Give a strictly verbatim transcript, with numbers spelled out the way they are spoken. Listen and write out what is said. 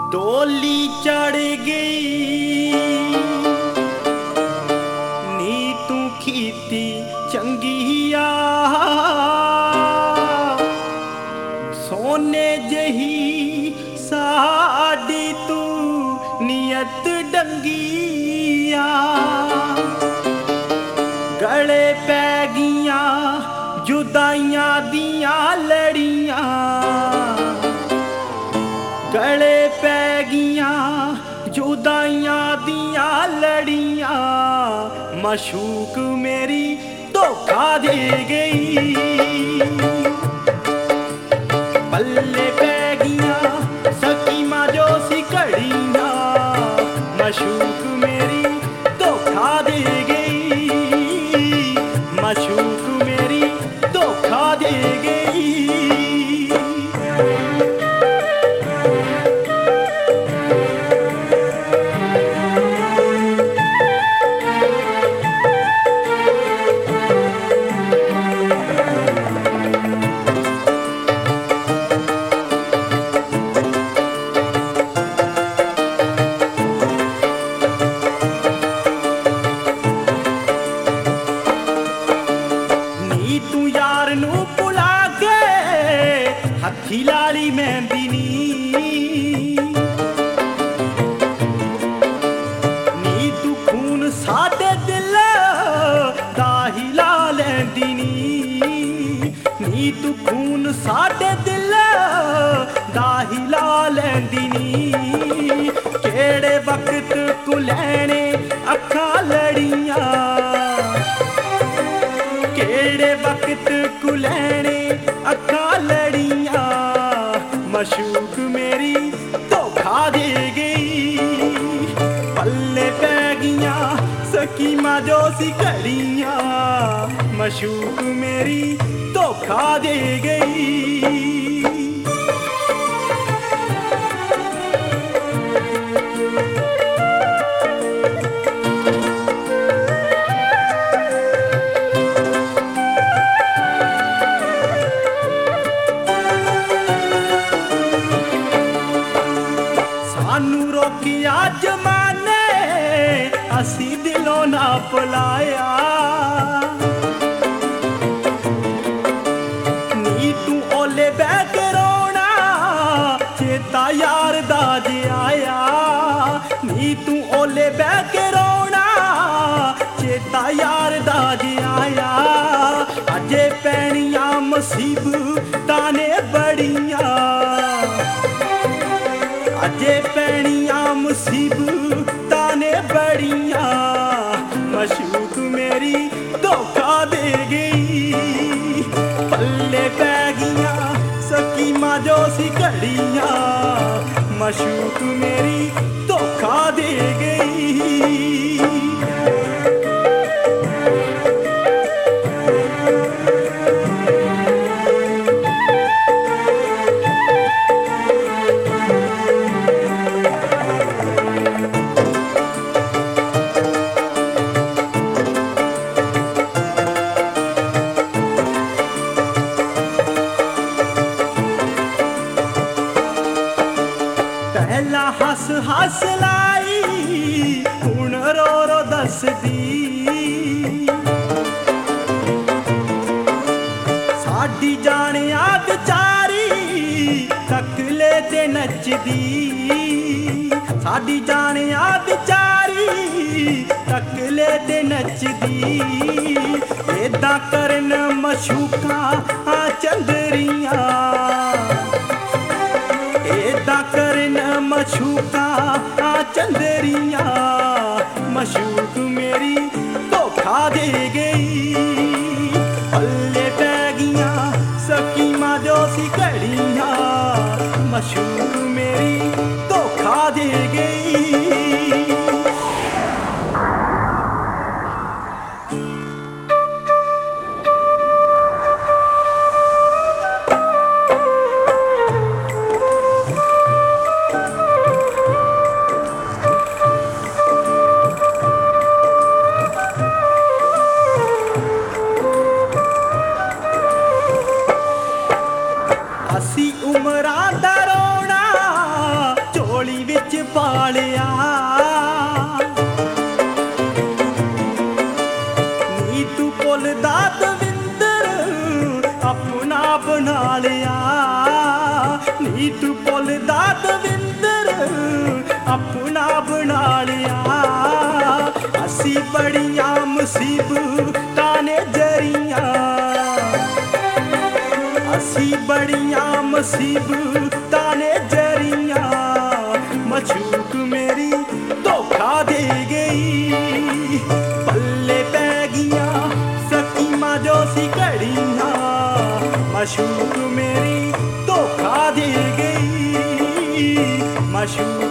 डोली चढ़ गई नी तू खीती चंगिया सोने जही साड़ी तू नियत डंगिया गले पै गिया जुदाइयां दियां लड़ियां गले पै गिया जुदाइयां दियां लड़ियां मशूक मेरी धोखा दे गई पल्ले पै गिया सकीमा जो सी घड़ियां मशूक मेरी धोखा दे गई मशूक मेरी धोखा दे गई। हथी लाली मेहंदी नी नी तू खून साडे दिल दा हिला लैंदी नी नी तू खून साडे दिल दा हिला लैंदी नी केड़े वक्त तू लैने अखां लड़ियां केड़े वक्त तू लैने अखां लड़ियां मशूक मेरी धोखा दे गई पल्ले पै गिया सकीमा जो सी घड़ियां मशूक मेरी धोखा दे गई। सानू रोकिया जमाने असी दिलों ना भुलाया नी तू ओले बह के रोना चेता यार दा जे आया नी तू ओले बह के रोना चेता यार दा जे आया अजे पैनियां मुसीबतां ने बड़ियां अजे पैनियां मुसीबतां ने बड़ियां मशूक मेरी धोखा दे गई पल्ले पै गिया सकीमा जो सी घड़ियां मशूक मेरी धोखा दे गई। पहला हस हस लाई हुण रो रो दसदी साडी जानिया बेचारी तकले ते नचदी साडी जानिया बेचारी तकले ते नचदी एदां करन मशूकां चंदरियां एदां करन मशूकां चंदरियां मशूक मेरी धोखा दे गई पल्ले पै गिया सकीमा जो सी घड़ियां मशूक मेरी धोखा दे गई। असी उमरां दा रोना झोली ਚ ਪਾਲਿਆ ਨੀ ਤੂੰ ਭੁੱਲਦਾ ਦਵਿੰਦਰ ਆਪਣਾ ਬਣਾ ਲਿਆ ਨੀ ਤੂੰ ਭੁੱਲਦਾ ਦਵਿੰਦਰ ਆਪਣਾ ਬਣਾ ਲਿਆ ਅਸੀਂ ਬੜੀਆਂ ਮੁਸੀਬਤਾਂ ਨੇ ਜਰੀਆਂ ਅਸੀਂ ਬੜੀਆਂ ਮੁਸੀਬਤਾਂ ਨੇ ਜਰੀਆਂ ਮਸ਼ੂਕ ਮੇਰੀ ਧੋਖਾ ਦੇ ਗਈ ਪੱਲੇ ਪੈ ਗਈਆਂ ਸਕੀਮਾਂ ਜੋ ਸੀ ਘੜੀਆਂ ਮਸ਼ੂਕ ਮੇਰੀ ਧੋਖਾ ਦੇ ਗਈ ਮਸ਼ੂਕ